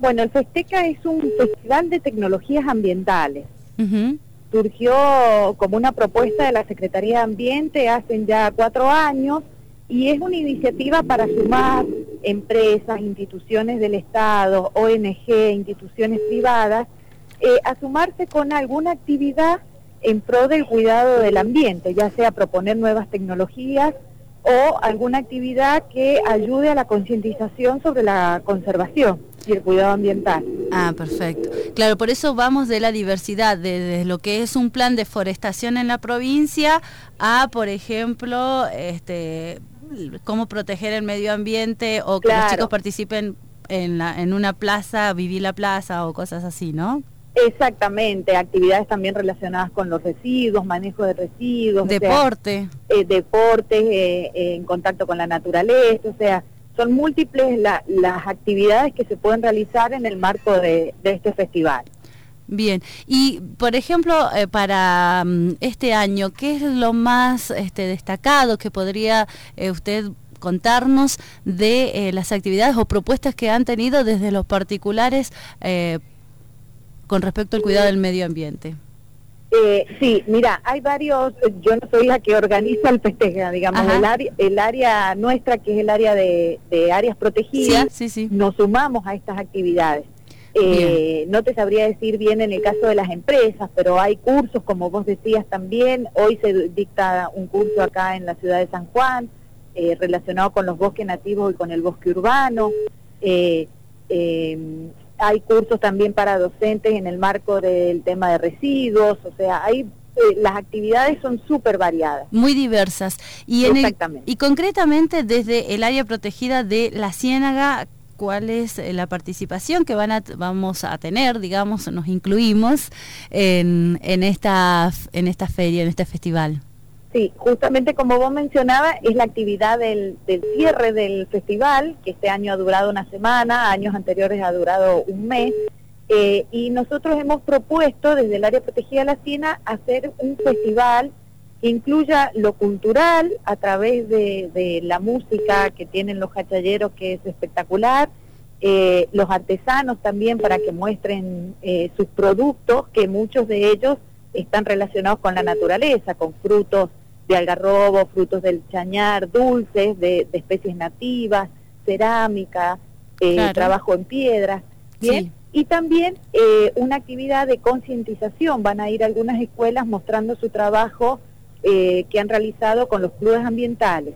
Bueno, el Festeca es un festival de tecnologías ambientales. Uh-huh. Surgió como una propuesta de la Secretaría de Ambiente hace ya 4 años y es una iniciativa para sumar empresas, instituciones del Estado, ONG, instituciones privadas, a sumarse con alguna actividad en pro del cuidado del ambiente, ya sea proponer nuevas tecnologías o alguna actividad que ayude a la concientización sobre la conservación y el cuidado ambiental. Ah, perfecto. Claro, por eso vamos de la diversidad, de lo que es un plan de forestación en la provincia a, por ejemplo, cómo proteger el medio ambiente o que los chicos participen en una plaza, vivir la plaza o cosas así, ¿no? Exactamente, actividades también relacionadas con los residuos, manejo de residuos. Deporte. Deportes en contacto con la naturaleza, o sea, son múltiples las actividades que se pueden realizar en el marco de este festival. Bien, y por ejemplo, para este año, ¿qué es lo más destacado que podría usted contarnos de las actividades o propuestas que han tenido desde los particulares con respecto al cuidado del medio ambiente? Sí, mira, hay varios, yo no soy la que organiza el Festeja, digamos, el área nuestra, que es el área de áreas protegidas, sí. Nos sumamos a estas actividades. No te sabría decir bien en el caso de las empresas, pero hay cursos, como vos decías también, hoy se dicta un curso acá en la ciudad de San Juan, relacionado con los bosques nativos y con el bosque urbano. Hay cursos también para docentes en el marco del tema de residuos, o sea, las actividades son súper variadas. Muy diversas. Y exactamente. Y concretamente desde el área protegida de La Ciénaga, ¿cuál es la participación que vamos a tener, digamos, nos incluimos en esta feria, en este festival? Sí, justamente como vos mencionabas, es la actividad del cierre del festival, que este año ha durado una semana, años anteriores ha durado un mes, y nosotros hemos propuesto desde el área protegida de La Ciénaga hacer un festival que incluya lo cultural a través de la música que tienen los jachalleros, que es espectacular, los artesanos también para que muestren sus productos, que muchos de ellos están relacionados con la naturaleza, con frutos de algarrobo, frutos del chañar, dulces de especies nativas, cerámica, trabajo en piedras, ¿bien? Sí. Y también una actividad de concientización, van a ir a algunas escuelas mostrando su trabajo que han realizado con los clubes ambientales.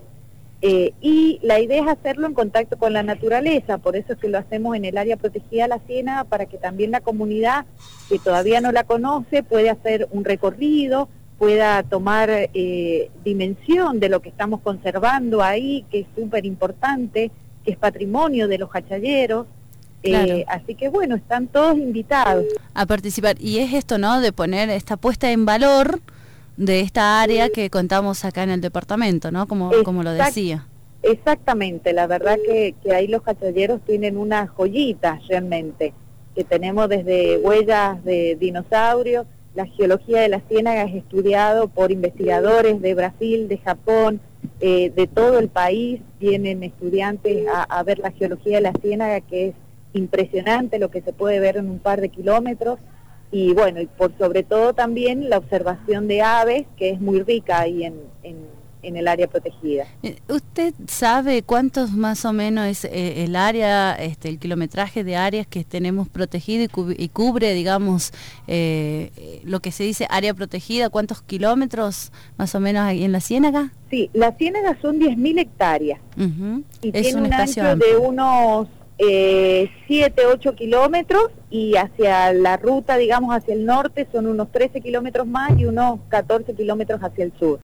Y la idea es hacerlo en contacto con la naturaleza, por eso es que lo hacemos en el área protegida de La Ciénaga, para que también la comunidad que todavía no la conoce pueda hacer un recorrido, pueda tomar dimensión de lo que estamos conservando ahí, que es súper importante, que es patrimonio de los jachalleros. Claro. Así que bueno, están todos invitados a participar. Y es esto, ¿no?, de poner esta puesta en valor de esta área que contamos acá en el departamento, ¿no?, como lo decía. Exactamente, la verdad que ahí los jachalleros tienen una joyita realmente, que tenemos desde huellas de dinosaurios. La geología de La Ciénaga es estudiado por investigadores de Brasil, de Japón, de todo el país. Vienen estudiantes a ver la geología de La Ciénaga, que es impresionante lo que se puede ver en un par de kilómetros. Y bueno, y por sobre todo también la observación de aves, que es muy rica ahí en el área protegida. ¿Usted sabe cuántos más o menos es el área, el kilometraje de áreas que tenemos protegido y cubre, digamos, lo que se dice área protegida? ¿Cuántos kilómetros más o menos ahí en La Ciénaga? Sí, La Ciénaga son 10.000 hectáreas. Uh-huh. Y es tiene un ancho de unos 7, 8 kilómetros, y hacia la ruta, digamos, hacia el norte son unos 13 kilómetros más y unos 14 kilómetros hacia el sur.